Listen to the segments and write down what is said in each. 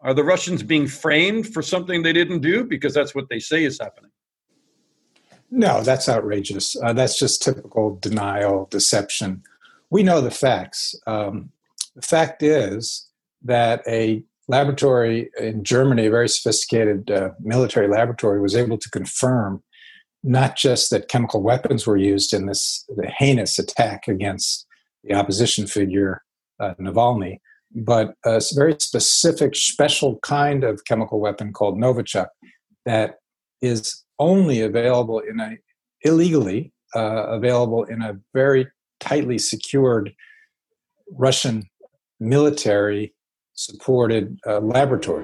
Are the Russians being framed for something they didn't do? Because that's what they say is happening. No, that's outrageous. That's just typical denial, deception. We know the facts. The fact is that a laboratory in Germany, a very sophisticated military laboratory, was able to confirm not just that chemical weapons were used in the heinous attack against the opposition figure, Navalny, but a very specific, special kind of chemical weapon called Novichok that is only available illegally available in a very tightly secured Russian military supported laboratory.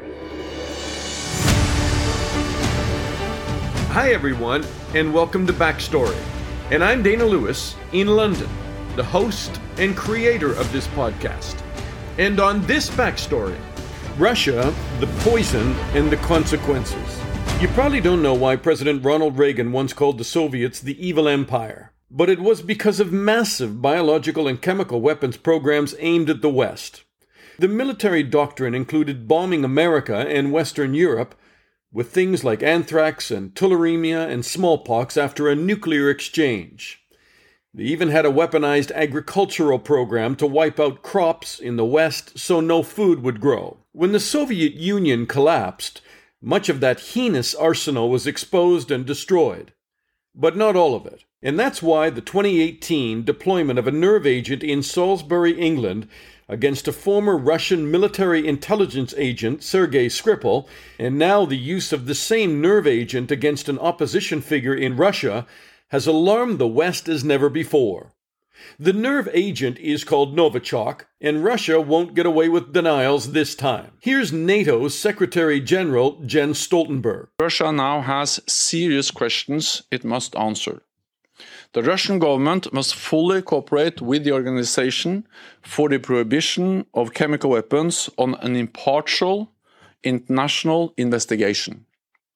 Hi everyone, and welcome to Backstory. And I'm Dana Lewis in London, the host and creator of this podcast. And on this Backstory, Russia, the poison and the consequences. You probably don't know why President Ronald Reagan once called the Soviets the evil empire, but it was because of massive biological and chemical weapons programs aimed at the West. The military doctrine included bombing America and Western Europe with things like anthrax and tularemia and smallpox after a nuclear exchange. They even had a weaponized agricultural program to wipe out crops in the West so no food would grow. When the Soviet Union collapsed, much of that heinous arsenal was exposed and destroyed. But not all of it. And that's why the 2018 deployment of a nerve agent in Salisbury, England, against a former Russian military intelligence agent, Sergei Skripal, and now the use of the same nerve agent against an opposition figure in Russia, has alarmed the West as never before. The nerve agent is called Novichok, and Russia won't get away with denials this time. Here's NATO's Secretary General Jens Stoltenberg. Russia now has serious questions it must answer. The Russian government must fully cooperate with the Organization for the Prohibition of Chemical Weapons on an impartial international investigation.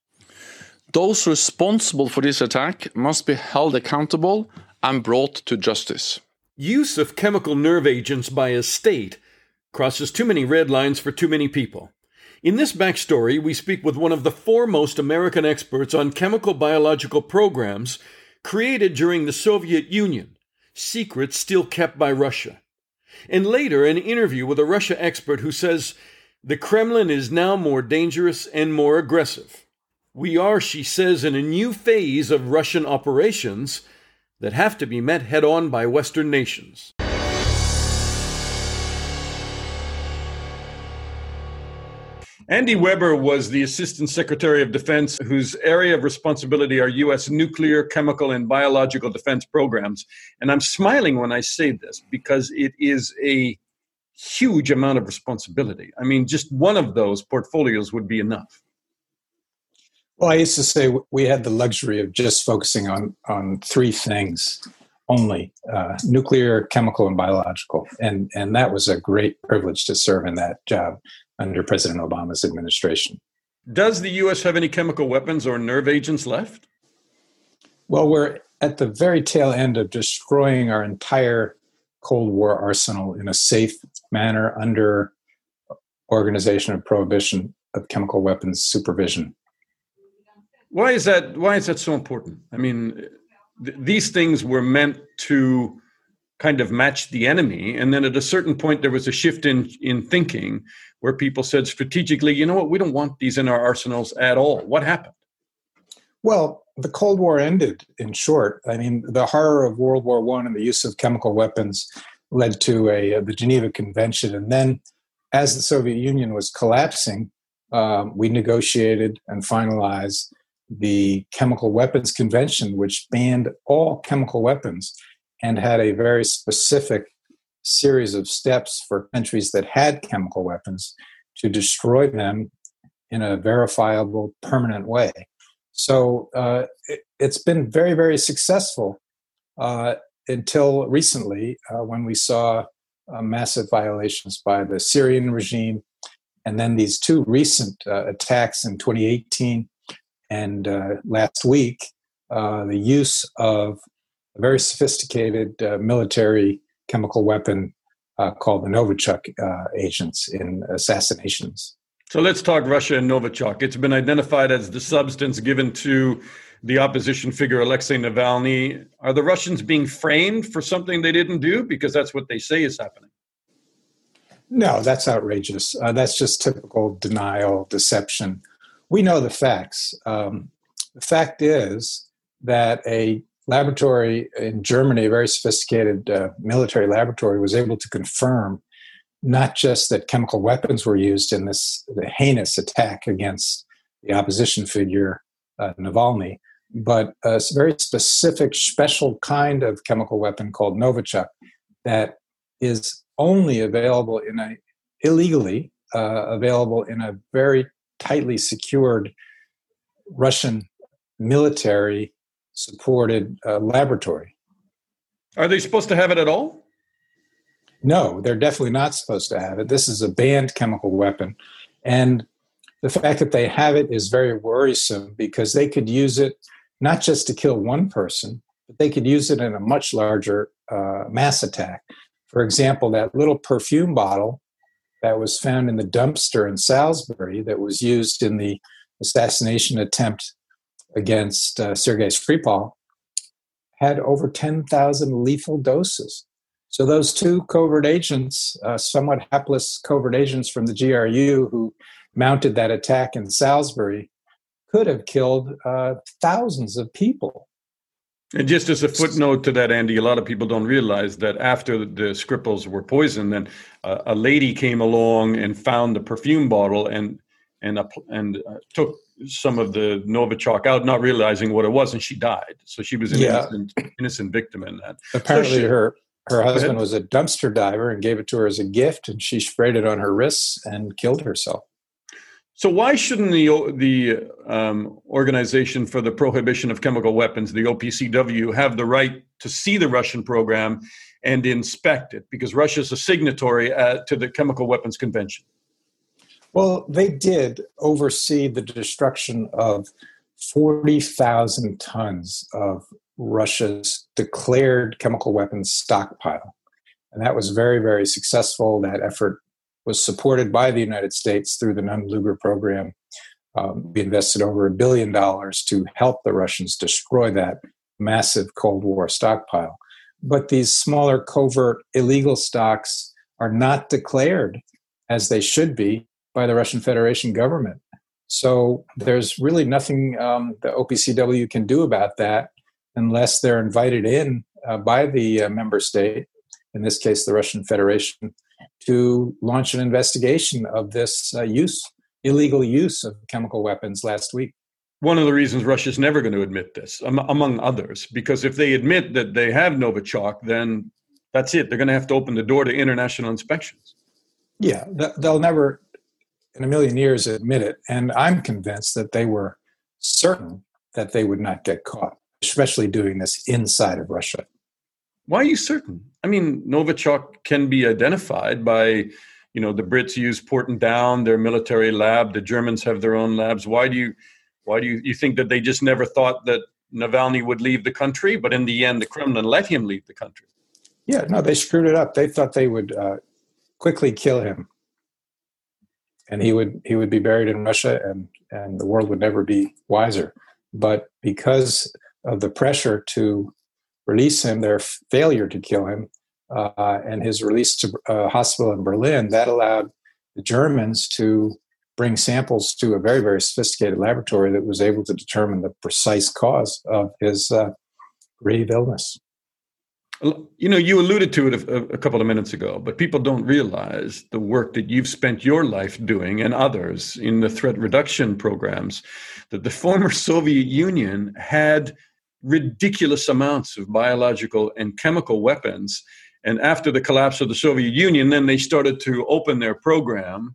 Those responsible for this attack must be held accountable and brought to justice. Use of chemical nerve agents by a state crosses too many red lines for too many people. In this backstory, we speak with one of the foremost American experts on chemical biological programs created during the Soviet Union, secrets still kept by Russia. And later, an interview with a Russia expert who says, the Kremlin is now more dangerous and more aggressive. We are, she says, in a new phase of Russian operations that have to be met head-on by Western nations. Andy Weber was the Assistant Secretary of Defense, whose area of responsibility are U.S. nuclear, chemical, and biological defense programs. And I'm smiling when I say this because it is a huge amount of responsibility. I mean, just one of those portfolios would be enough. Well, I used to say we had the luxury of just focusing on three things only, nuclear, chemical, and biological. And that was a great privilege to serve in that job under President Obama's administration. Does the U.S. have any chemical weapons or nerve agents left? Well, we're at the very tail end of destroying our entire Cold War arsenal in a safe manner under Organization of Prohibition of Chemical Weapons supervision. Why is that so important? I mean, these things were meant to kind of match the enemy. And then at a certain point, there was a shift in thinking where people said strategically, you know what, we don't want these in our arsenals at all. What happened? Well, the Cold War ended, in short. I mean, the horror of World War I and the use of chemical weapons led to the Geneva Convention. And then as the Soviet Union was collapsing, we negotiated and finalized the Chemical Weapons Convention, which banned all chemical weapons and had a very specific series of steps for countries that had chemical weapons to destroy them in a verifiable, permanent way. So it's been very, very successful until recently when we saw massive violations by the Syrian regime, and then these two recent attacks in 2018 and last week, the use of a very sophisticated military chemical weapon called the Novichok agents in assassinations. So let's talk Russia and Novichok. It's been identified as the substance given to the opposition figure Alexei Navalny. Are the Russians being framed for something they didn't do? Because that's what they say is happening. No, that's outrageous. That's just typical denial, deception. We know the facts. The fact is that a laboratory in Germany, a very sophisticated military laboratory, was able to confirm not just that chemical weapons were used in the heinous attack against the opposition figure Navalny, but a very specific, special kind of chemical weapon called Novichok that is only available illegally available in a very tightly secured Russian military supported laboratory. Are they supposed to have it at all? No, they're definitely not supposed to have it. This is a banned chemical weapon. And the fact that they have it is very worrisome because they could use it not just to kill one person, but they could use it in a much larger mass attack. For example, that little perfume bottle that was found in the dumpster in Salisbury that was used in the assassination attempt against Sergei Skripal had over 10,000 lethal doses. So those two covert agents, somewhat hapless covert agents from the GRU who mounted that attack in Salisbury, could have killed thousands of people. And just as a footnote to that, Andy, a lot of people don't realize that after the Skripals were poisoned, then a lady came along and found the perfume bottle and took some of the Novichok out, not realizing what it was, and she died. So she was an innocent victim in that. Apparently, her husband was a dumpster diver and gave it to her as a gift, and she sprayed it on her wrists and killed herself. So why shouldn't the Organization for the Prohibition of Chemical Weapons, the OPCW, have the right to see the Russian program and inspect it? Because Russia is a signatory to the Chemical Weapons Convention. Well, they did oversee the destruction of 40,000 tons of Russia's declared chemical weapons stockpile. And that was very, very successful. That effort was supported by the United States through the Nunn-Lugar program. We invested over $1 billion to help the Russians destroy that massive Cold War stockpile. But these smaller covert illegal stocks are not declared as they should be by the Russian Federation government. So there's really nothing the OPCW can do about that unless they're invited in by the member state, in this case, the Russian Federation, to launch an investigation of this illegal use of chemical weapons last week. One of the reasons Russia's never going to admit this, among others, because if they admit that they have Novichok, then that's it. They're going to have to open the door to international inspections. Yeah, they'll never in a million years admit it. And I'm convinced that they were certain that they would not get caught, especially doing this inside of Russia. Why are you certain? I mean, Novichok can be identified by, the Brits use Porton Down, their military lab. The Germans have their own labs. Why do you think that they just never thought that Navalny would leave the country, but in the end, the Kremlin let him leave the country? Yeah, no, they screwed it up. They thought they would quickly kill him, and he would be buried in Russia, and the world would never be wiser. But because of the pressure to release him, their failure to kill him, and his release to a hospital in Berlin, that allowed the Germans to bring samples to a very, very sophisticated laboratory that was able to determine the precise cause of his grave illness. You alluded to it a couple of minutes ago, but people don't realize the work that you've spent your life doing and others in the threat reduction programs, that the former Soviet Union had ridiculous amounts of biological and chemical weapons. And after the collapse of the Soviet Union, then they started to open their program.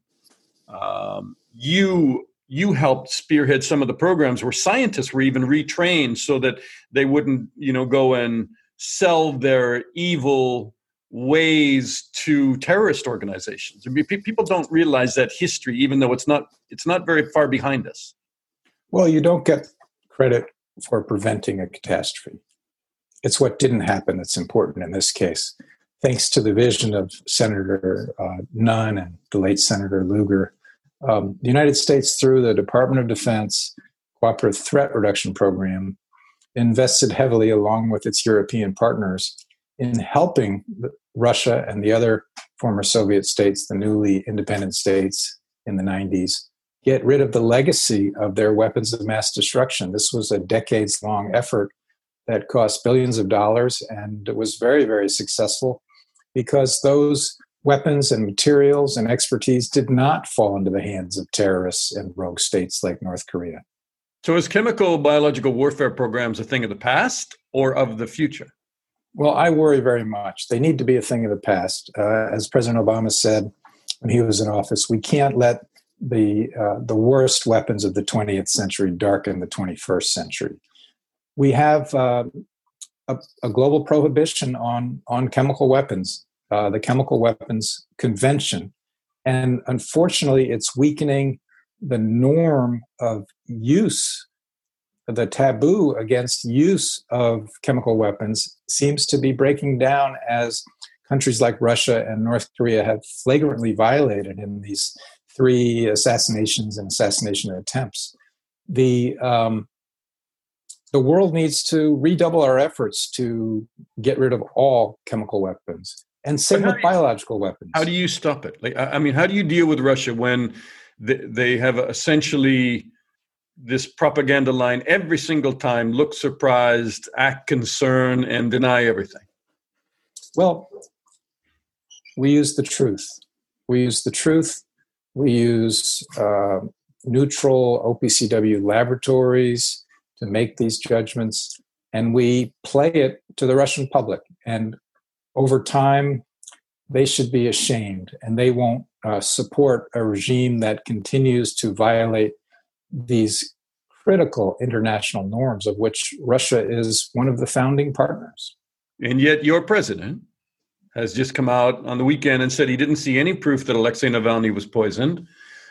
You helped spearhead some of the programs where scientists were even retrained so that they wouldn't, go and sell their evil ways to terrorist organizations. I mean, people don't realize that history, even though it's not very far behind us. Well, you don't get credit for preventing a catastrophe. It's what didn't happen that's important in this case. Thanks to the vision of Senator Nunn and the late Senator Lugar, The United States, through the Department of Defense Cooperative Threat Reduction Program, invested heavily, along with its European partners, in helping Russia and the other former Soviet states, the newly independent states in the 90s, get rid of the legacy of their weapons of mass destruction. This was a decades-long effort that cost billions of dollars, and it was very, very successful because those weapons and materials and expertise did not fall into the hands of terrorists and rogue states like North Korea. So is chemical biological warfare programs a thing of the past or of the future? Well, I worry very much. They need to be a thing of the past. As President Obama said when he was in office, we can't let the worst weapons of the 20th century darken the 21st century. We have a global prohibition on chemical weapons, the Chemical Weapons Convention. And unfortunately, it's weakening the norm of use. The taboo against use of chemical weapons seems to be breaking down as countries like Russia and North Korea have flagrantly violated in these 3 assassinations and assassination attempts. The world needs to redouble our efforts to get rid of all chemical weapons, and same with biological weapons. How do you stop it? How do you deal with Russia when they have essentially this propaganda line every single time: look surprised, act concerned, and deny everything? Well, we use the truth. We use neutral OPCW laboratories to make these judgments, and we play it to the Russian public. And over time, they should be ashamed, and they won't support a regime that continues to violate these critical international norms, of which Russia is one of the founding partners. And yet your president has just come out on the weekend and said he didn't see any proof that Alexei Navalny was poisoned.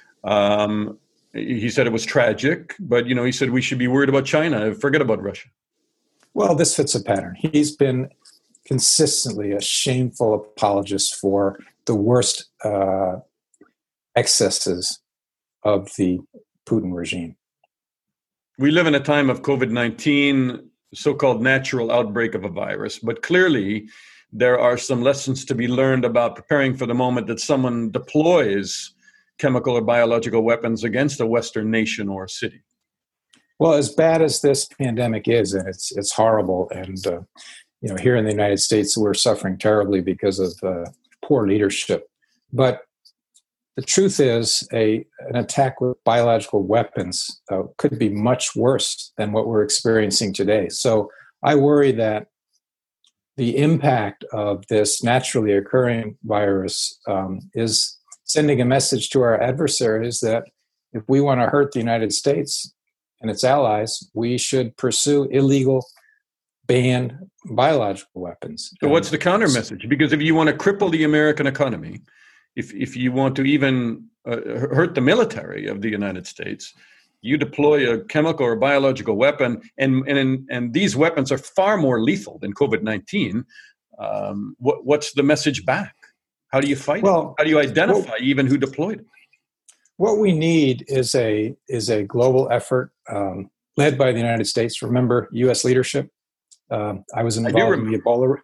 He said it was tragic, but he said we should be worried about China, forget about Russia. Well, this fits a pattern. He's been consistently a shameful apologist for the worst excesses of the Putin regime. We live in a time of COVID-19, so-called natural outbreak of a virus, but clearly there are some lessons to be learned about preparing for the moment that someone deploys chemical or biological weapons against a Western nation or city. Well, as bad as this pandemic is, and it's horrible, and here in the United States, we're suffering terribly because of poor leadership. But the truth is, an attack with biological weapons could be much worse than what we're experiencing today. So I worry that the impact of this naturally occurring virus is sending a message to our adversaries that if we want to hurt the United States and its allies, we should pursue illegal, banned biological weapons. So what's the counter message? Because if you want to cripple the American economy, if you want to even hurt the military of the United States, you deploy a chemical or biological weapon, and these weapons are far more lethal than COVID-19. What's the message back? How do you fight it? How do you identify even who deployed it? What we need is a global effort led by the United States. Remember, U.S. leadership. I was involved in the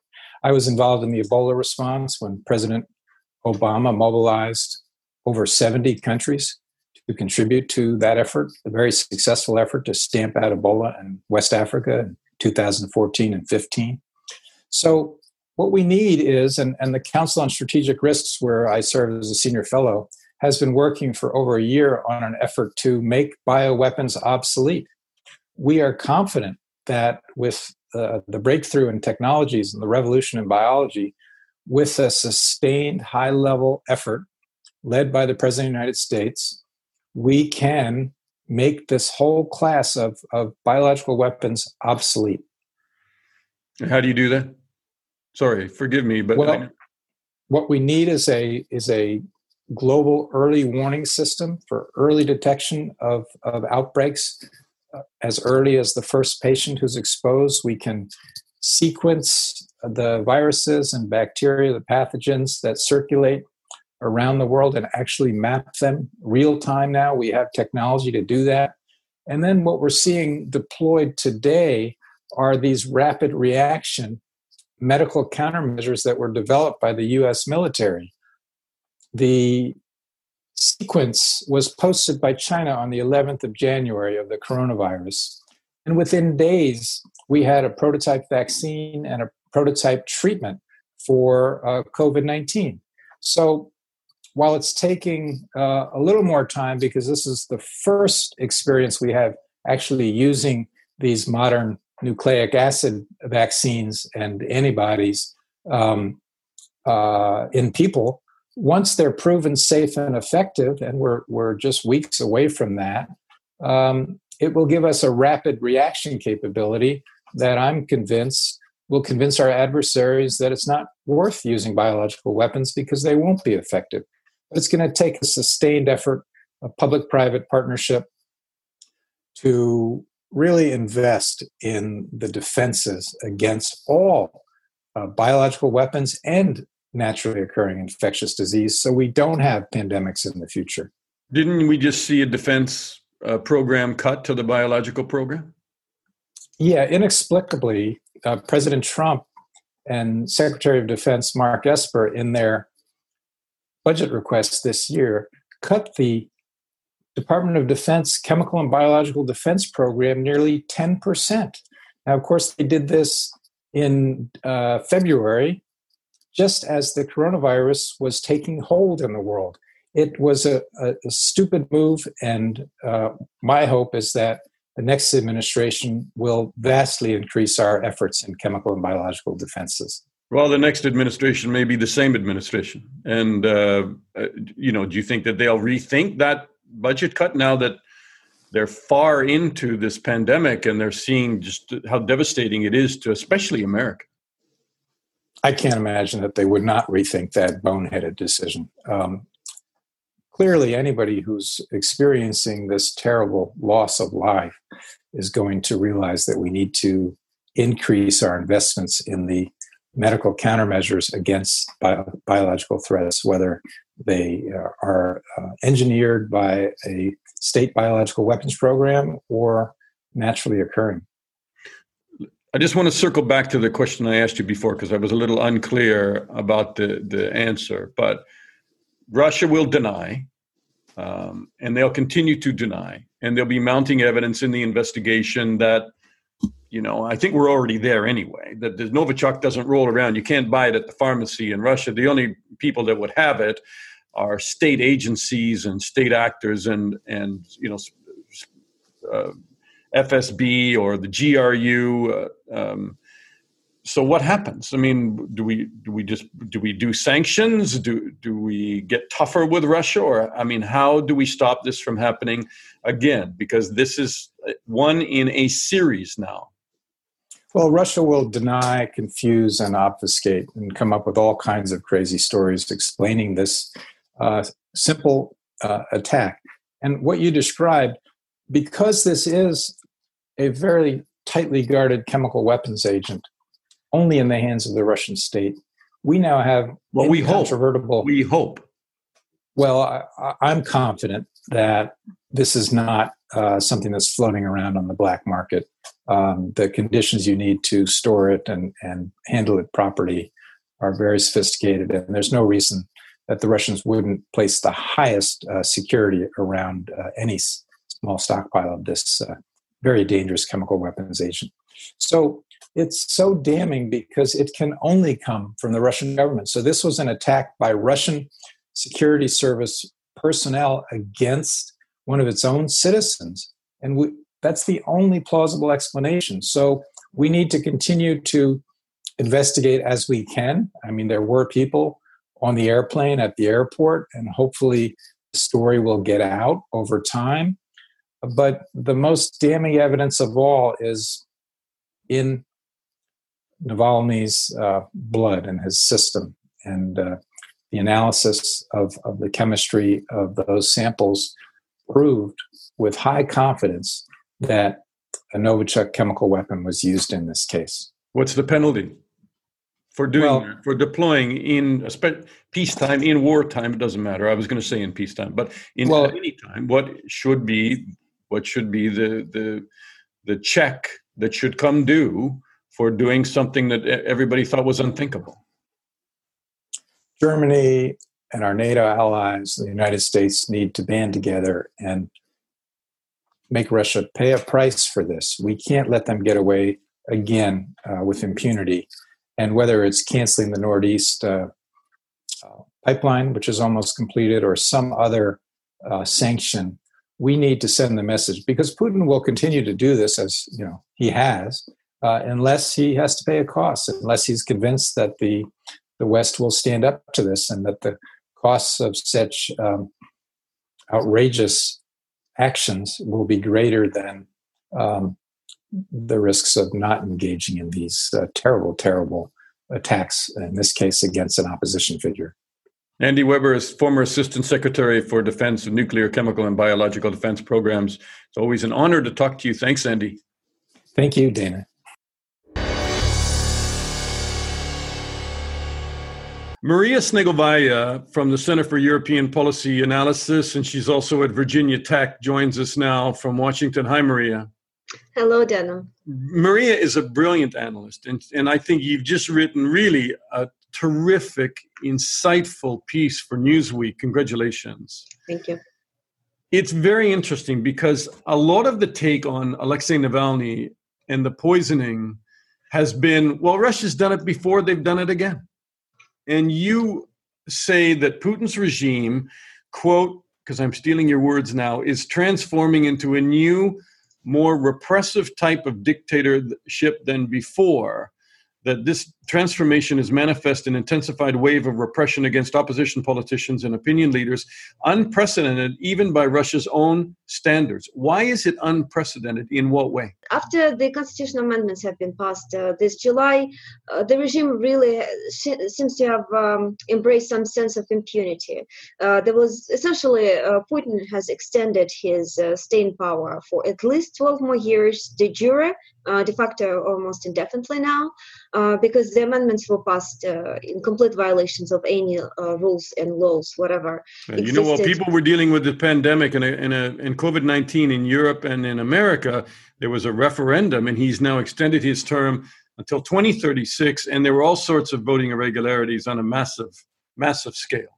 Ebola response when President Obama mobilized over 70 countries to contribute to that effort, a very successful effort to stamp out Ebola in West Africa in 2014 and 15. So what we need is, and the Council on Strategic Risks, where I serve as a senior fellow, has been working for over a year on an effort to make bioweapons obsolete. We are confident that with the breakthrough in technologies and the revolution in biology, with a sustained high-level effort led by the President of the United States, we can make this whole class of biological weapons obsolete. How do you do that? Sorry, forgive me, but what we need is a global early warning system for early detection of outbreaks. As early as the first patient who's exposed, we can sequence the viruses and bacteria, the pathogens that circulate around the world and actually map them real time now. We have technology to do that. And then what we're seeing deployed today are these rapid reaction medical countermeasures that were developed by the US military. The sequence was posted by China on the 11th of January of the coronavirus. And within days, we had a prototype vaccine and a prototype treatment for COVID-19. So while it's taking a little more time, because this is the first experience we have actually using these modern nucleic acid vaccines and antibodies in people, once they're proven safe and effective, and we're just weeks away from that, it will give us a rapid reaction capability that I'm convinced will convince our adversaries that it's not worth using biological weapons because they won't be effective. But it's going to take a sustained effort, a public-private partnership, to really invest in the defenses against all biological weapons and naturally occurring infectious disease so we don't have pandemics in the future. Didn't we just see a defense program cut to the biological program? Yeah, inexplicably, President Trump and Secretary of Defense Mark Esper, in their budget requests this year, cut the Department of Defense Chemical and Biological Defense Program nearly 10%. Now, of course, they did this in February, just as the coronavirus was taking hold in the world. It was a stupid move, and my hope is that the next administration will vastly increase our efforts in chemical and biological defenses. Well, the next administration may be the same administration. And, do you think that they'll rethink that budget cut now that they're far into this pandemic and they're seeing just how devastating it is to especially America? I can't imagine that they would not rethink that boneheaded decision. Clearly, anybody who's experiencing this terrible loss of life is going to realize that we need to increase our investments in the medical countermeasures against biological threats, whether they are engineered by a state biological weapons program or naturally occurring. I just want to circle back to the question I asked you before because I was a little unclear about the answer. But Russia will deny, and they'll continue to deny, and they'll be mounting evidence in the investigation that, I think we're already there anyway, that the Novichok doesn't roll around. You can't buy it at the pharmacy in Russia. The only people that would have it are state agencies and state actors and FSB or the GRU. So what happens? I mean, do we do sanctions? Do we get tougher with Russia? Or, how do we stop this from happening again? Because this is one in a series now. Well, Russia will deny, confuse, and obfuscate and come up with all kinds of crazy stories explaining this simple attack. And what you described, because this is a very tightly guarded chemical weapons agent, only in the hands of the Russian state, we now have incontrovertible... We hope. Well, I'm confident that this is not something that's floating around on the black market. The conditions you need to store it and handle it properly are very sophisticated, and there's no reason that the Russians wouldn't place the highest security around any small stockpile of this very dangerous chemical weapons agent. So it's so damning because it can only come from the Russian government. So this was an attack by Russian security service personnel against one of its own citizens. And that's the only plausible explanation. So we need to continue to investigate as we can. There were people on the airplane at the airport, and hopefully the story will get out over time. But the most damning evidence of all is in Navalny's blood and his system. And the analysis of the chemistry of those samples proved with high confidence that a Novichok chemical weapon was used in this case. What's the penalty? for doing that, for deploying in peacetime, in wartime? It doesn't matter. I was going to say in peacetime, but in any time, what should be the check that should come due for doing something that everybody thought was unthinkable? Germany and our NATO allies, the United States, need to band together and make Russia pay a price for this. We can't let them get away again with impunity. And whether it's canceling the Northeast pipeline, which is almost completed, or some other sanction, we need to send the message, because Putin will continue to do this, as he has, unless he has to pay a cost, unless he's convinced that the West will stand up to this, and that the costs of such outrageous actions will be greater than the risks of not engaging in these terrible, terrible attacks, in this case against an opposition figure. Andy Weber is former Assistant Secretary for Defense of Nuclear, Chemical, and Biological Defense Programs. It's always an honor to talk to you. Thanks, Andy. Thank you, Dana. Maria Snegovaya from the Center for European Policy Analysis, and she's also at Virginia Tech, joins us now from Washington. Hi, Maria. Hello, Dana. Maria is a brilliant analyst, and I think you've just written really a terrific, insightful piece for Newsweek. Congratulations. Thank you. It's very interesting because a lot of the take on Alexei Navalny and the poisoning has been, well, Russia's done it before, they've done it again. And you say that Putin's regime, quote, because I'm stealing your words now, is transforming into a new, more repressive type of dictatorship than before, that this transformation is manifest in intensified wave of repression against opposition politicians and opinion leaders, unprecedented even by Russia's own standards. Why is it unprecedented? In what way? After the constitutional amendments have been passed this July, the regime really seems to have embraced some sense of impunity. There was essentially, Putin has extended his staying power for at least 12 more years, de jure, de facto almost indefinitely now, because the amendments were passed in complete violations of any rules and laws, whatever. You know, while people were dealing with the pandemic and COVID-19 in Europe and in America, there was a referendum, and he's now extended his term until 2036, and there were all sorts of voting irregularities on a massive, massive scale.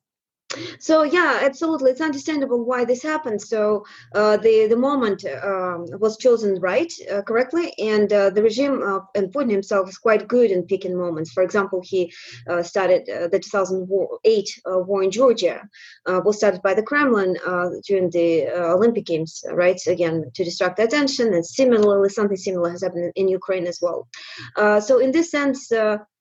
So yeah, absolutely, it's understandable why this happened. So the moment was chosen correctly, and the regime and Putin himself is quite good in picking moments. For example, he started the 2008 war in Georgia, was started by the Kremlin during the Olympic Games, right? Again, to distract attention, and similarly, something similar has happened in Ukraine as well. So in this sense,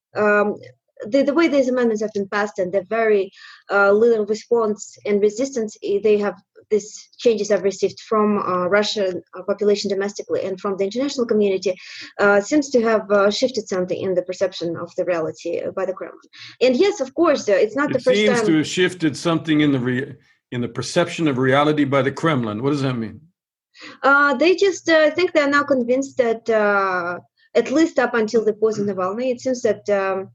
the way these amendments have been passed and the very little response and resistance these changes have received from Russian population domestically and from the international community seems to have shifted something in the perception of the reality by the Kremlin. And yes, of course, it's not the first time. It seems to have shifted something in the perception of reality by the Kremlin. What does that mean? They just think they're now convinced that at least up until the poison Navalny, it seems that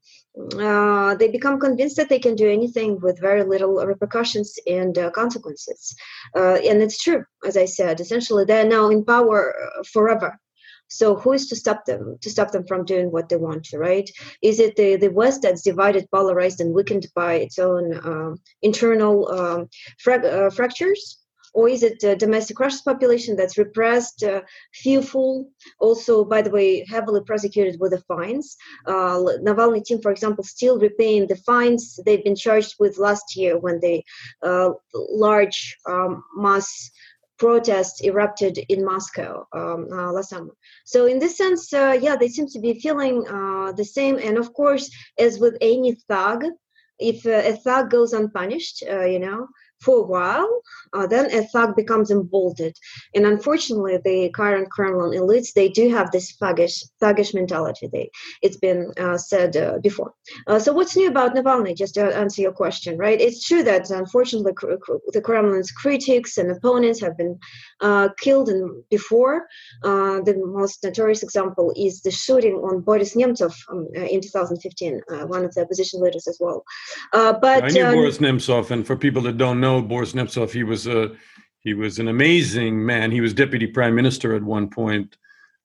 they become convinced that they can do anything with very little repercussions and consequences. And it's true, as I said, essentially they're now in power forever. So who is to stop them from doing what they want to, right? Is it the West that's divided, polarized, and weakened by its own internal fractures? Or is it the domestic Russian population that's repressed, fearful, also, by the way, heavily prosecuted with the fines? Navalny team, for example, still repaying the fines they've been charged with last year when the large mass protests erupted in Moscow last summer. So in this sense, they seem to be feeling the same. And of course, as with any thug, if a thug goes unpunished, for a while, then a thug becomes emboldened. And unfortunately, the current Kremlin elites, they do have this thuggish mentality. It's been said before. So what's new about Navalny? Just to answer your question, right? It's true that unfortunately the Kremlin's critics and opponents have been killed before. The most notorious example is the shooting on Boris Nemtsov in 2015, one of the opposition leaders as well. But I knew Boris Nemtsov, and for people that don't know Boris Nemtsov, he was an amazing man. He was deputy prime minister at one point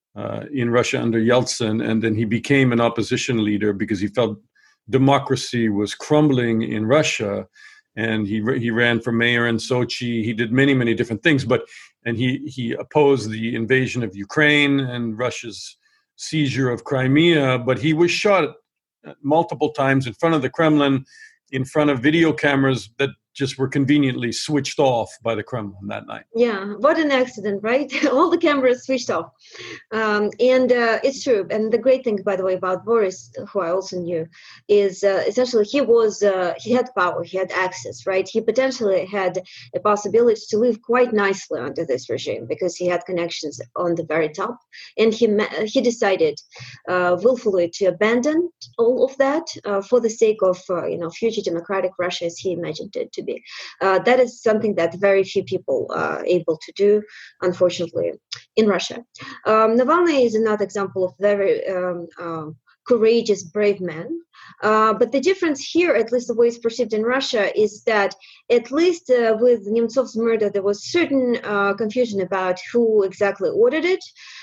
in Russia under Yeltsin, and then he became an opposition leader because he felt democracy was crumbling in Russia, and he ran for mayor in Sochi. He did many different things, and he opposed the invasion of Ukraine and Russia's seizure of Crimea. But he was shot multiple times in front of the Kremlin, in front of video cameras that just were conveniently switched off by the Kremlin that night. Yeah, what an accident, right? All the cameras switched off. And it's true. And the great thing, by the way, about Boris, who I also knew, is essentially he had power, he had access, right? He potentially had a possibility to live quite nicely under this regime because he had connections on the very top. And he decided willfully to abandon all of that for the sake of future democratic Russia as he imagined it to be. That is something that very few people are able to do, unfortunately, in Russia. Navalny is another example of very courageous, brave man. But the difference here, at least the way it's perceived in Russia, is that at least with Nemtsov's murder, there was certain confusion about who exactly ordered it.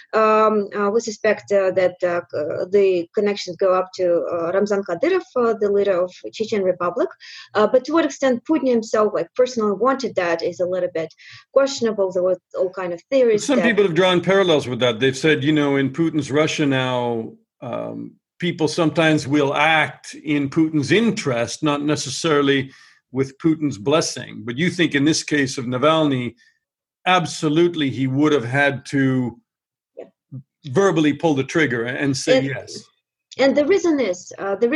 We suspect that the connections go up to Ramzan Kadyrov, the leader of Chechen Republic. But to what extent Putin himself, personally wanted that is a little bit questionable. There were all kind of theories. Some people have drawn parallels with that. They've said, in Putin's Russia now, people sometimes will act in Putin's interest, not necessarily with Putin's blessing. But you think in this case of Navalny, absolutely he would have had to verbally pull the trigger and say yes. And the reason is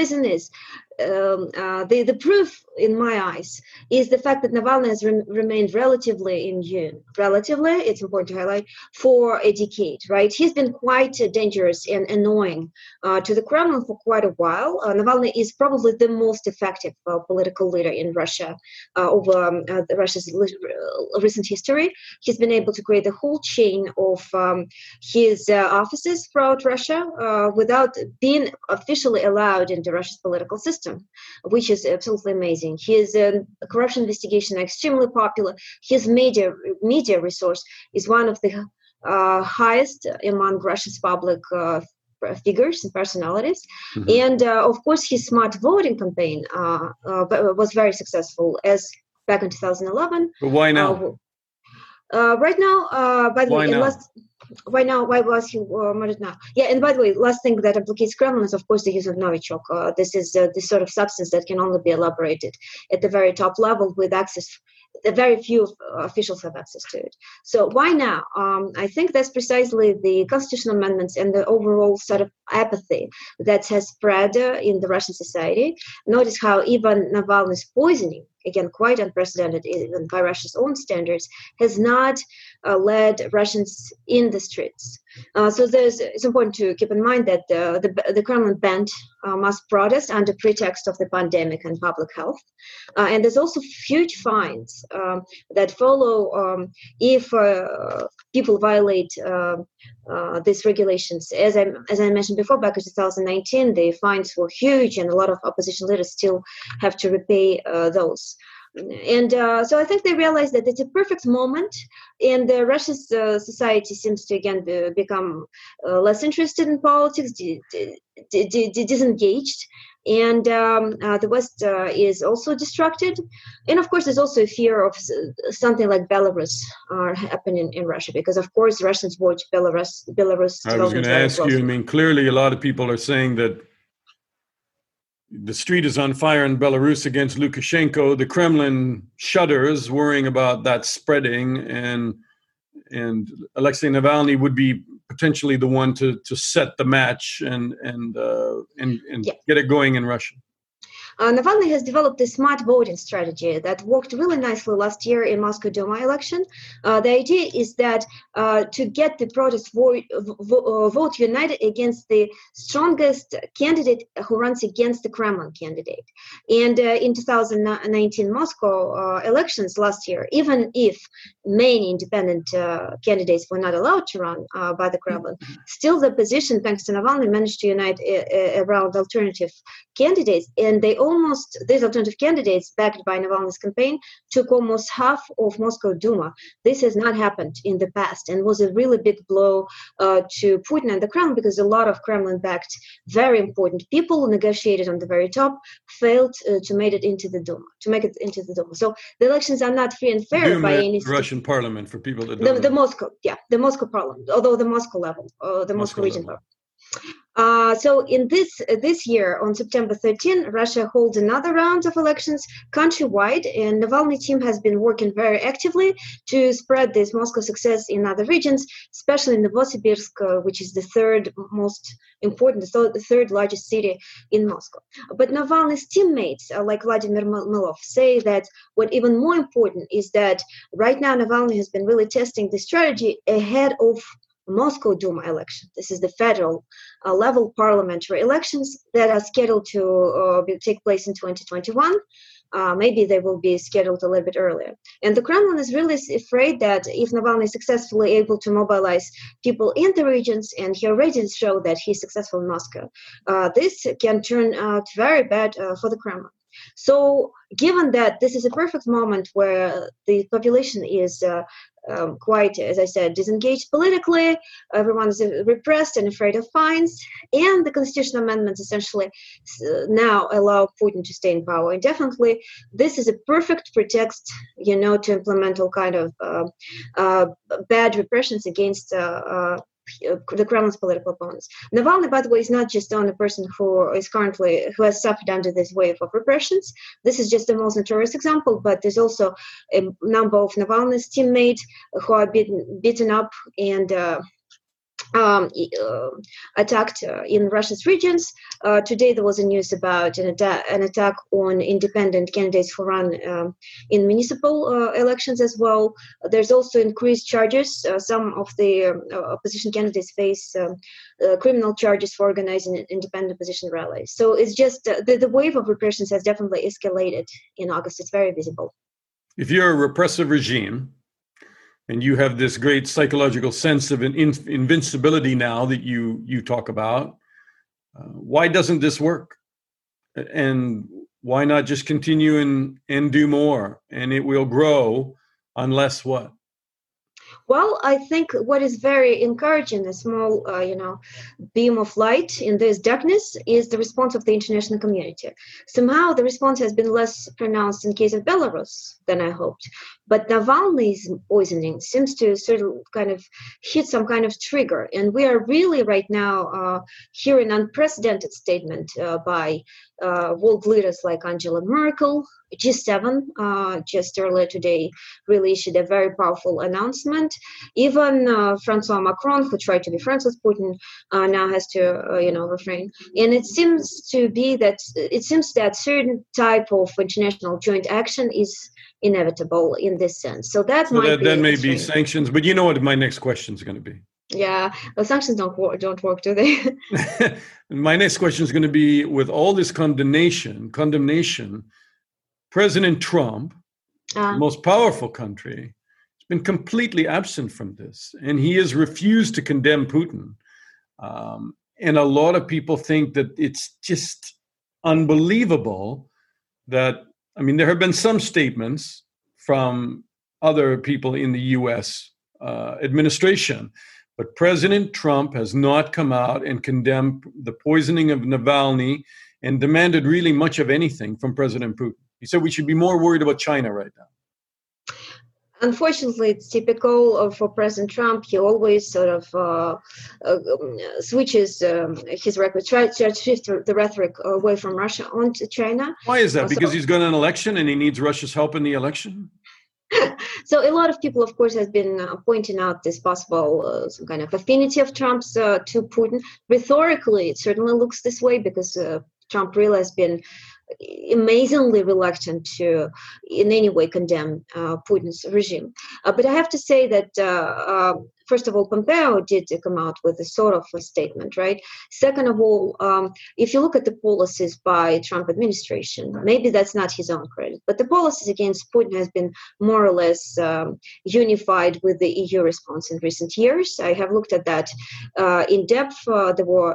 the proof in my eyes is the fact that Navalny has remained relatively immune. Relatively, it's important to highlight, for a decade, right? He's been quite dangerous and annoying to the Kremlin for quite a while. Navalny is probably the most effective political leader in Russia over Russia's recent history. He's been able to create a whole chain of his offices throughout Russia without being officially allowed into Russia's political system, which is absolutely amazing. His corruption investigation are extremely popular. His media resource is one of the highest among Russia's public figures and personalities. Mm-hmm. And of course, his smart voting campaign was very successful, as back in 2011. But why now? Right now, by the way, why was he murdered now? Yeah, and by the way, last thing that implicates Kremlin is, of course, the use of Novichok. This is this sort of substance that can only be elaborated at the very top level with access. Very few officials have access to it. So why now? I think that's precisely the constitutional amendments and the overall sort of apathy that has spread in the Russian society. Notice how even Navalny's poisoning, again, quite unprecedented even by Russia's own standards, has not led Russians in the streets. So it's important to keep in mind that the Kremlin banned mass protest under pretext of the pandemic and public health. And there's also huge fines that follow if people violate these regulations. As I mentioned before, back in 2019, the fines were huge, and a lot of opposition leaders still have to repay those. And so I think they realized that it's a perfect moment, and Russia's society seems to again become less interested in politics, disengaged, and the West is also distracted. And of course, there's also a fear of something like Belarus happening in Russia, because of course Russians watch Belarus. I was going to ask you. I mean, clearly, a lot of people are saying that the street is on fire in Belarus against Lukashenko. The Kremlin shudders, worrying about that spreading, and Alexei Navalny would be potentially the one to set the match and get it going in Russia. Navalny has developed a smart voting strategy that worked really nicely last year in Moscow Duma election. The idea is that to get the protest vote united against the strongest candidate who runs against the Kremlin candidate. And in 2019 Moscow elections last year, even if many independent candidates were not allowed to run by the Kremlin, still the opposition, thanks to Navalny, managed to unite around alternative candidates. And these alternative candidates, backed by Navalny's campaign, took almost half of Moscow Duma. This has not happened in the past and was a really big blow to Putin and the Kremlin, because a lot of Kremlin-backed, very important people who negotiated on the very top failed to make it into the Duma. So the elections are not free and fair Duma, by any Russian parliament, for people that don't know. the Moscow parliament, although the Moscow level, the Moscow region level. So in this year, on September 13, Russia holds another round of elections countrywide, and Navalny team has been working very actively to spread this Moscow success in other regions, especially in Novosibirsk, which is the third most important, the third largest city in Moscow. But Navalny's teammates, like Vladimir Milov, say that what even more important is that right now Navalny has been really testing the strategy ahead of Moscow Duma election. This is the federal level parliamentary elections that are scheduled to take place in 2021. Maybe they will be scheduled a little bit earlier. And the Kremlin is really afraid that if Navalny is successfully able to mobilize people in the regions, and he already showed that he's successful in Moscow, this can turn out very bad for the Kremlin. So given that this is a perfect moment where the population is quite, as I said, disengaged politically, everyone is repressed and afraid of fines, and the constitutional amendments essentially now allow Putin to stay in power indefinitely, this is a perfect pretext, to implement all kind of bad repressions against the Kremlin's political opponents. Navalny, by the way, is not just the only person who has suffered under this wave of repressions. This is just the most notorious example, but there's also a number of Navalny's teammates who are beaten up and attacked in Russia's regions. Today there was a news about an attack on independent candidates who run in municipal elections as well. There's also increased charges. Some of the opposition candidates face criminal charges for organizing independent opposition rallies. So it's just the wave of repressions has definitely escalated in August. It's very visible. If you're a repressive regime, and you have this great psychological sense of an invincibility now that you talk about, why doesn't this work? And why not just continue and do more? And it will grow unless what? Well, I think what is very encouraging, a small, beam of light in this darkness, is the response of the international community. Somehow the response has been less pronounced in case of Belarus than I hoped. But Navalny's poisoning seems to sort of kind of hit some kind of trigger. And we are really right now hearing unprecedented statement by world leaders like Angela Merkel. G7 just earlier today really issued a very powerful announcement. Even Francois Macron, who tried to be friends with Putin, now has to refrain. And it seems that certain type of international joint action is inevitable in this sense. So that may be sanctions. But you know what my next question is going to be. Yeah, the sanctions don't work, do they? My next question is going to be, with all this condemnation, President Trump, the most powerful country, has been completely absent from this, and he has refused to condemn Putin. And a lot of people think that it's just unbelievable that, there have been some statements from other people in the U.S. Administration, but President Trump has not come out and condemned the poisoning of Navalny and demanded really much of anything from President Putin. He said we should be more worried about China right now. Unfortunately, it's typical for President Trump. He always sort of switches his rhetoric, tries to shift the rhetoric away from Russia onto China. Why is that? Because he's got an election and he needs Russia's help in the election? So a lot of people, of course, have been pointing out this possible some kind of affinity of Trump's to Putin. Rhetorically, it certainly looks this way because Trump really has been amazingly reluctant to in any way condemn Putin's regime. But I have to say that, first of all, Pompeo did come out with a sort of a statement, right? Second of all, if you look at the policies by Trump administration, maybe that's not his own credit, but the policies against Putin has been more or less unified with the EU response in recent years. I have looked at that in depth. There were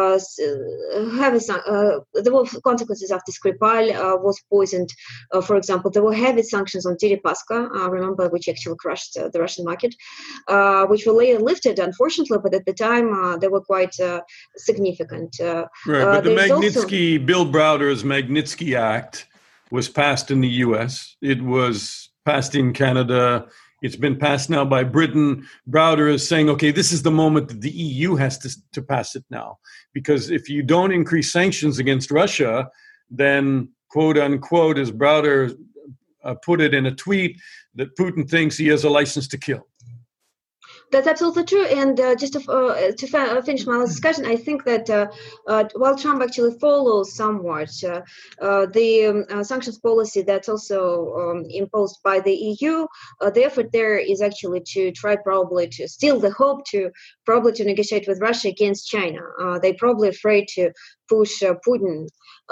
consequences after Skripal was poisoned. For example, there were heavy sanctions on Deripaska, remember, which actually crushed the Russian market, which were later lifted, unfortunately, but at the time they were quite significant. Right, but the Magnitsky, also, Bill Browder's Magnitsky Act was passed in the U.S. It was passed in Canada. It's been passed now by Britain. Browder is saying, okay, this is the moment that the EU has to pass it now. Because if you don't increase sanctions against Russia, then, quote unquote, as Browder put it in a tweet, that Putin thinks he has a license to kill. That's absolutely true. And just to finish my discussion, I think that while Trump actually follows somewhat the sanctions policy that's also imposed by the EU, the effort there is actually to try probably to steal the hope to negotiate with Russia against China. They're probably afraid to push Putin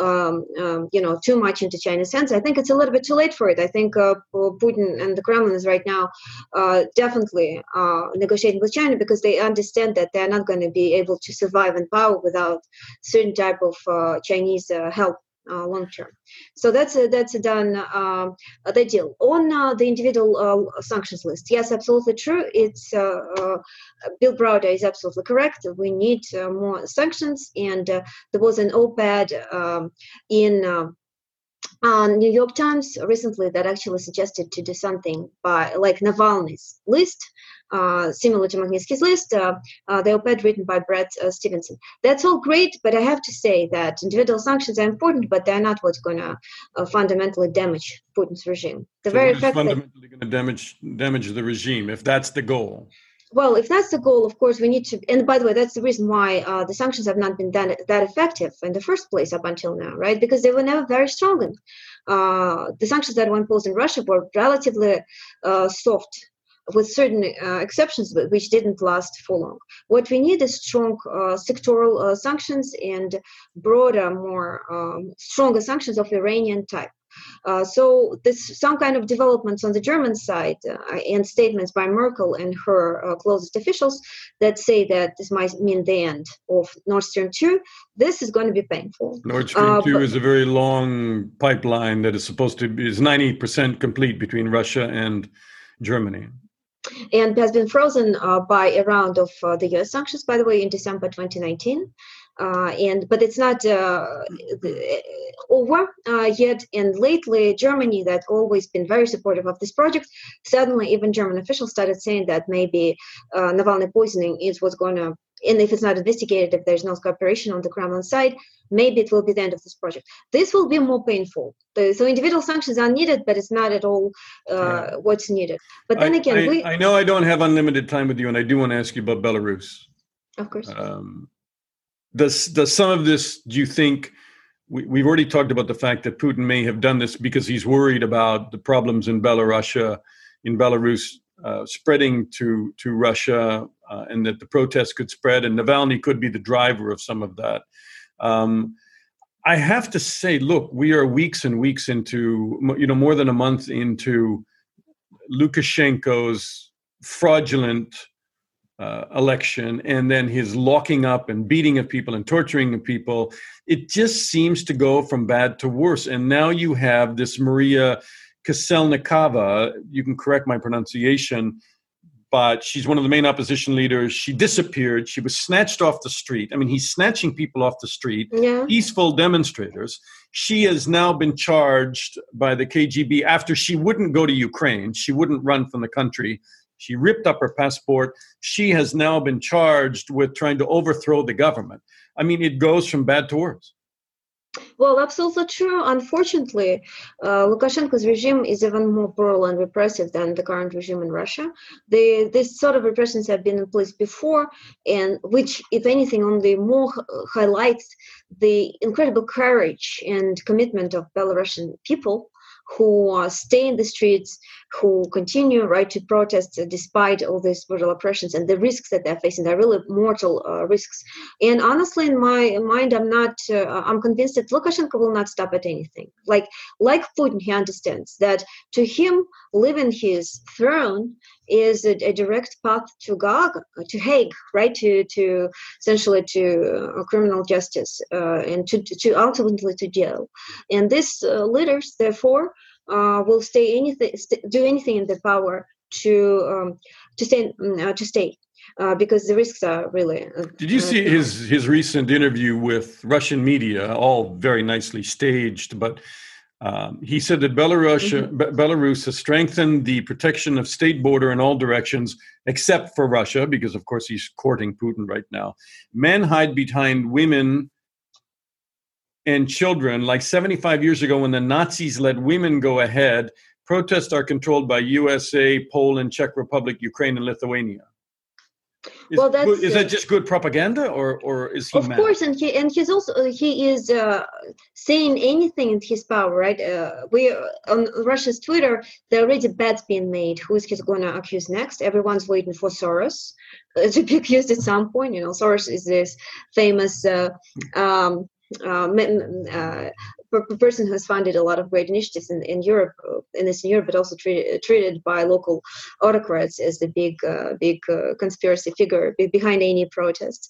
too much into China's hands. I think it's a little bit too late for it. I think Putin and the Kremlin is right now definitely negotiating with China because they understand that they're not going to be able to survive in power without certain type of Chinese help long term. So that's a done the deal. On the individual sanctions list, yes, absolutely true. It's Bill Browder is absolutely correct. We need more sanctions, and there was an op-ed in New York Times recently that actually suggested to do something by like Navalny's list, similar to Magnitsky's list, the op-ed written by Brett Stevenson. That's all great, but I have to say that individual sanctions are important, but they're not what's going to fundamentally damage Putin's regime. The very fact fundamentally going to damage the regime, if that's the goal. Well, if that's the goal, of course, we need to. And by the way, that's the reason why the sanctions have not been that effective in the first place up until now, right? Because they were never very strong. The sanctions that were imposed in Russia were relatively soft, with certain exceptions, which didn't last for long. What we need is strong sectoral sanctions and broader, more stronger sanctions of Iranian type. So there's some kind of developments on the German side and statements by Merkel and her closest officials that say that this might mean the end of Nord Stream 2. This is going to be painful. Nord Stream 2 is a very long pipeline that is supposed to be is 90% complete between Russia and Germany. And has been frozen by a round of the U.S. sanctions, by the way, in December 2019. But it's not over yet. And lately, Germany, that's always been very supportive of this project, suddenly even German officials started saying that maybe Navalny poisoning is what's going to, and if it's not investigated, if there's no cooperation on the Kremlin side, maybe it will be the end of this project. This will be more painful. So individual sanctions are needed, but it's not at all what's needed. But then again, I know I don't have unlimited time with you, and I do want to ask you about Belarus. Of course. Does some of this, do you think, we've already talked about the fact that Putin may have done this because he's worried about the problems in Belarus spreading to Russia, and that the protests could spread, and Navalny could be the driver of some of that. I have to say, look, we are weeks and weeks into, more than a month into Lukashenko's fraudulent election, and then his locking up and beating of people and torturing of people. It just seems to go from bad to worse. And now you have this Maria Kaselnikova, you can correct my pronunciation, but she's one of the main opposition leaders. She disappeared. She was snatched off the street. I mean, he's snatching people off the street, peaceful demonstrators. She has now been charged by the KGB after she wouldn't go to Ukraine. She wouldn't run from the country. She ripped up her passport. She has now been charged with trying to overthrow the government. I mean, it goes from bad to worse. Well, absolutely true. Unfortunately, Lukashenko's regime is even more brutal and repressive than the current regime in Russia. This sort of repressions have been in place before, and which, if anything, only more highlights the incredible courage and commitment of Belarusian people who stay in the streets, who continue to protest despite all these brutal oppressions and the risks that they're facing. They're really mortal risks. And honestly, in my mind, I'm convinced that Lukashenko will not stop at anything. Like Putin, he understands that to him, leaving his throne is a direct path to Hague, right? To essentially to criminal justice and to ultimately to jail. And these leaders, therefore, will do anything in their power to stay. Because the risks are really. Did you see his recent interview with Russian media? All very nicely staged, but he said that Belarus has strengthened the protection of state border in all directions, except for Russia, because of course he's courting Putin right now. Men hide behind women and children, like 75 years ago when the Nazis let women go ahead. Protests are controlled by USA, Poland, Czech Republic, Ukraine, and Lithuania. Is that just good propaganda, or is he mad? Of course, and he is saying anything in his power, right? We on Russia's Twitter, there are already bets being made. Who is he going to accuse next? Everyone's waiting for Soros to be accused at some point. You know, Soros is this famous person who has funded a lot of great initiatives in Europe, in Eastern Europe, but also treated by local autocrats as the big conspiracy figure behind any protests.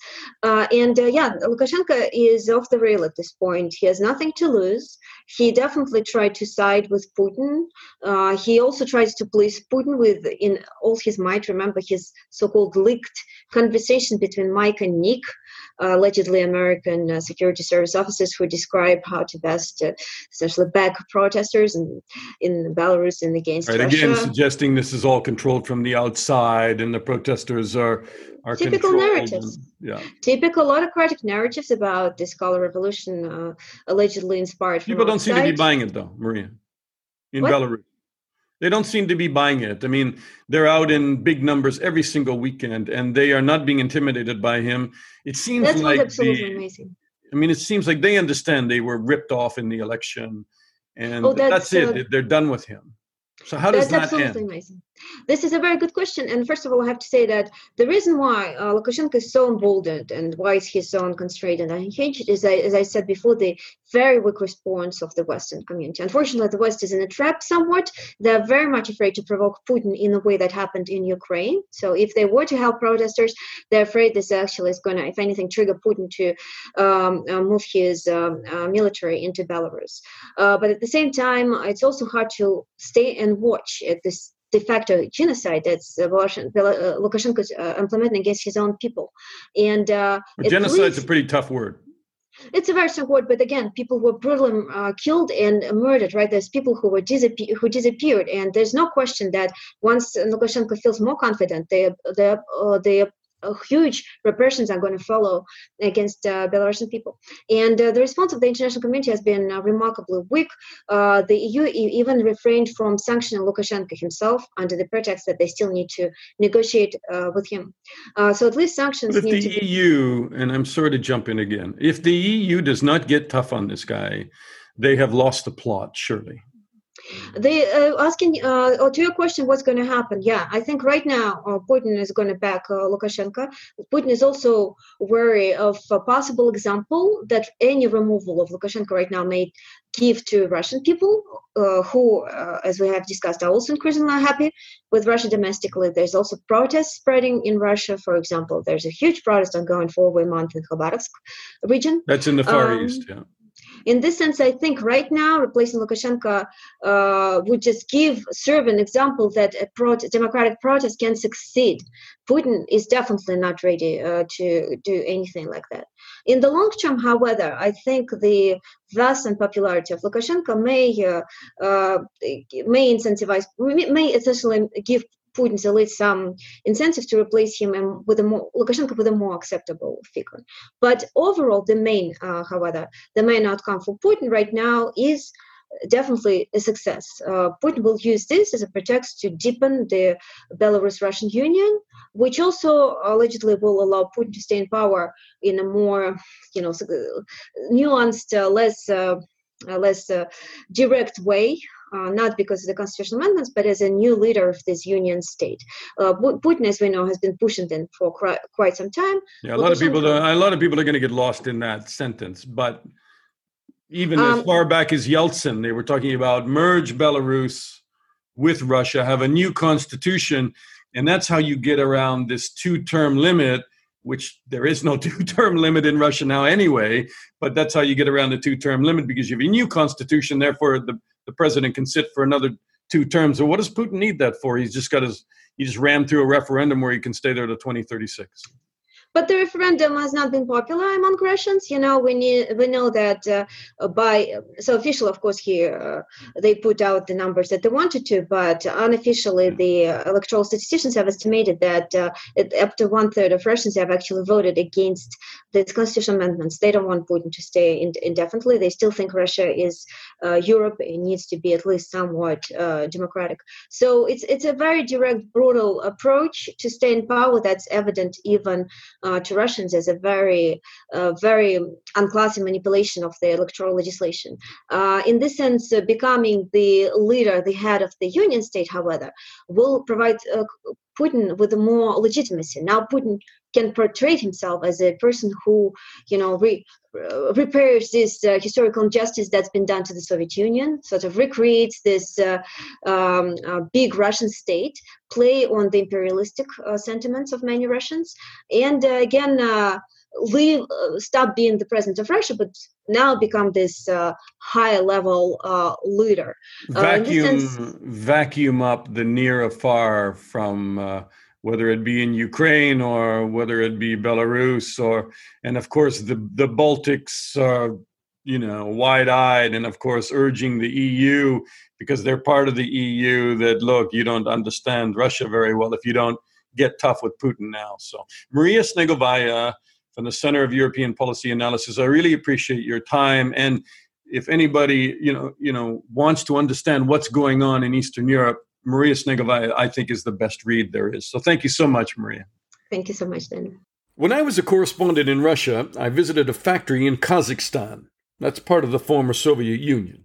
Lukashenko is off the rail at this point. He has nothing to lose. He definitely tried to side with Putin. He also tries to please Putin in all his might. Remember his so-called leaked conversation between Mike and Nick, allegedly American security service officers who describe how to best essentially back protesters in Belarus and against Russia. Again, suggesting this is all controlled from the outside and the protesters are typical controlled. Narratives. Typical autocratic narratives about this color revolution allegedly inspired from People don't outside. seem to be buying it though, Maria, in Belarus. They don't seem to be buying it. I mean, they're out in big numbers every single weekend, and they are not being intimidated by him. It seems That's like absolutely amazing. I mean, it seems like they understand they were ripped off in the election, and that's it. They're done with him. So how does that end? That's absolutely amazing. This is a very good question. And first of all, I have to say that the reason why Lukashenko is so emboldened and why he's so unconstrained and unhinged is, as I said before, the very weak response of the Western community. Unfortunately, the West is in a trap somewhat. They're very much afraid to provoke Putin in the way that happened in Ukraine. So if they were to help protesters, they're afraid this actually is going to, if anything, trigger Putin to move his military into Belarus. But at the same time, it's also hard to stay and watch at this de facto genocide that's Lukashenko's implementing against his own people. And genocide's a pretty tough word. It's a very strong word, but again, people were brutally killed and murdered, right? There's people who disappeared, and there's no question that once Lukashenko feels more confident, the huge repressions are going to follow against Belarusian people. And the response of the international community has been remarkably weak. The EU even refrained from sanctioning Lukashenko himself under the pretext that they still need to negotiate with him. So at least sanctions if need the to EU, and I'm sorry to jump in again, if the EU does not get tough on this guy, they have lost the plot, surely. They asking to your question, what's going to happen? Yeah, I think right now Putin is going to back Lukashenko. Putin is also wary of a possible example that any removal of Lukashenko right now may give to Russian people who, as we have discussed, are also increasingly unhappy with Russia domestically. There's also protests spreading in Russia. For example, there's a huge protest ongoing for over a month in Khabarovsk region. That's in the Far East, yeah. In this sense, I think right now replacing Lukashenko would just serve an example that a democratic protest can succeed. Putin is definitely not ready to do anything like that. In the long term, however, I think the vast unpopularity of Lukashenko may incentivize, may essentially give Putin's elite some incentives to replace him and Lukashenko with a more acceptable figure. But overall, however, the main outcome for Putin right now is definitely a success. Putin will use this as a pretext to deepen the Belarus-Russian union, which also allegedly will allow Putin to stay in power in a more, nuanced, less direct way. Not because of the constitutional amendments, but as a new leader of this union state. Putin, as we know, has been pushing them for quite some time. Yeah, a lot of people are going to get lost in that sentence. But even as far back as Yeltsin, they were talking about merge Belarus with Russia, have a new constitution, and that's how you get around this 2-term limit, which there is no 2-term limit in Russia now anyway, but that's how you get around the 2-term limit, because you have a new constitution, therefore the president can sit for another 2 terms. So what does Putin need that for? He just rammed through a referendum where he can stay there to 2036. But the referendum has not been popular among Russians. We know that official, of course, here they put out the numbers that they wanted to, but unofficially the electoral statisticians have estimated that up to 1/3 of Russians have actually voted against the constitutional amendments. They don't want Putin to stay indefinitely. They still think Russia is Europe. It needs to be at least somewhat democratic. So it's a very direct, brutal approach to stay in power that's evident even to Russians as a very unclassy manipulation of the electoral legislation. In this sense, becoming the leader, the head of the union state, however, will provide Putin with more legitimacy. Now Putin can portray himself as a person who, repairs this historical injustice that's been done to the Soviet Union, sort of recreates this big Russian state, play on the imperialistic sentiments of many Russians, and stop being the president of Russia, but now become this higher level leader. Vacuum up the near or far from whether it be in Ukraine or whether it be Belarus, and of course the Baltics are, wide-eyed, and of course urging the EU, because they're part of the EU, that look, you don't understand Russia very well if you don't get tough with Putin now. So Maria Snegovaya from the Center of European Policy Analysis, I really appreciate your time. And if anybody, wants to understand what's going on in Eastern Europe, Maria Snegovaya, I think, is the best read there is. So thank you so much, Maria. Thank you so much, Dan. When I was a correspondent in Russia, I visited a factory in Kazakhstan. That's part of the former Soviet Union.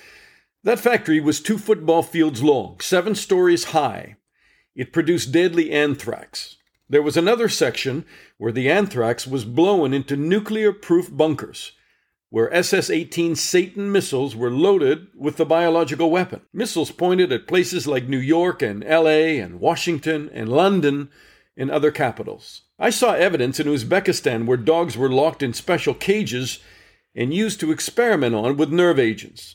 That factory was 2 football fields long, 7 stories high. It produced deadly anthrax. There was another section where the anthrax was blown into nuclear-proof bunkers, where SS-18 Satan missiles were loaded with the biological weapon. Missiles pointed at places like New York and LA and Washington and London and other capitals. I saw evidence in Uzbekistan where dogs were locked in special cages and used to experiment on with nerve agents.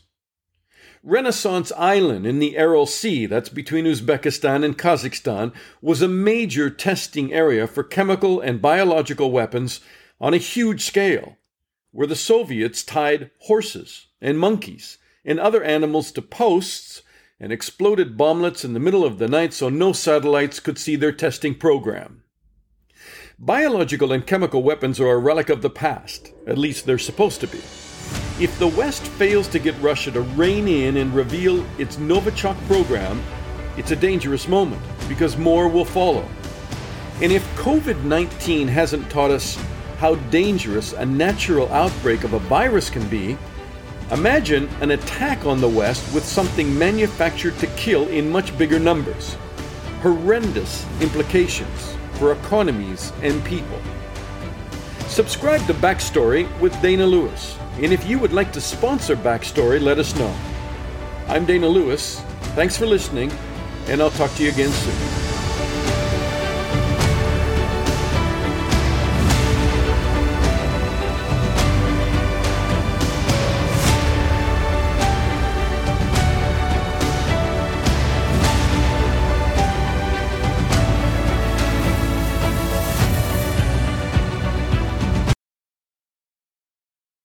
Renaissance Island in the Aral Sea, that's between Uzbekistan and Kazakhstan, was a major testing area for chemical and biological weapons on a huge scale, where the Soviets tied horses and monkeys and other animals to posts and exploded bomblets in the middle of the night so no satellites could see their testing program. Biological and chemical weapons are a relic of the past, at least they're supposed to be. If the West fails to get Russia to rein in and reveal its Novichok program, it's a dangerous moment, because more will follow. And if COVID-19 hasn't taught us how dangerous a natural outbreak of a virus can be, imagine an attack on the West with something manufactured to kill in much bigger numbers. Horrendous implications for economies and people. Subscribe to Backstory with Dana Lewis. And if you would like to sponsor Backstory, let us know. I'm Dana Lewis. Thanks for listening, and I'll talk to you again soon.